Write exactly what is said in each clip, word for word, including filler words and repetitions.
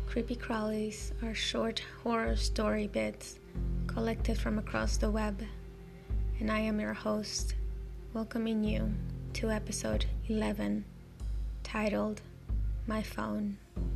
Creepy Crawlies are short horror story bits collected from across the web, and I am your host, welcoming you to episode eleven, titled My Phone.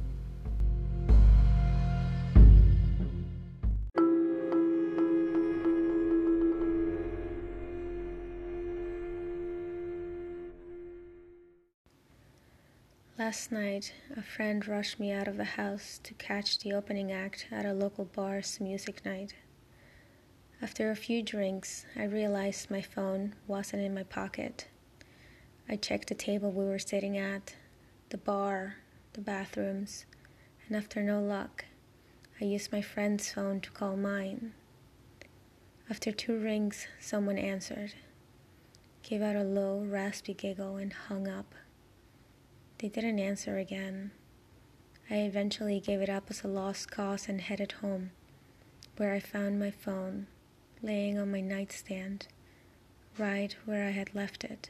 Last night, a friend rushed me out of the house to catch the opening act at a local bar's music night. After a few drinks, I realized my phone wasn't in my pocket. I checked the table we were sitting at, the bar, the bathrooms, and after no luck, I used my friend's phone to call mine. After two rings, someone answered, gave out a low, raspy giggle, and hung up. They didn't answer again. I eventually gave it up as a lost cause and headed home, where I found my phone laying on my nightstand, right where I had left it.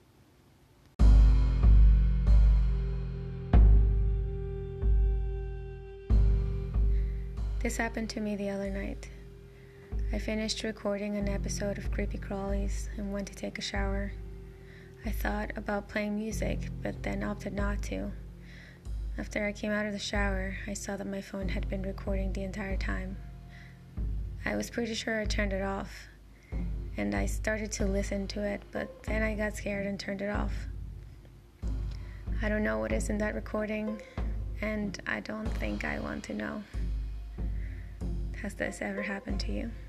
This happened to me the other night. I finished recording an episode of Creepy Crawlies and went to take a shower. I thought about playing music, but then opted not to. After I came out of the shower, I saw that my phone had been recording the entire time. I was pretty sure I turned it off, and I started to listen to it, but then I got scared and turned it off. I don't know what is in that recording, and I don't think I want to know. Has this ever happened to you?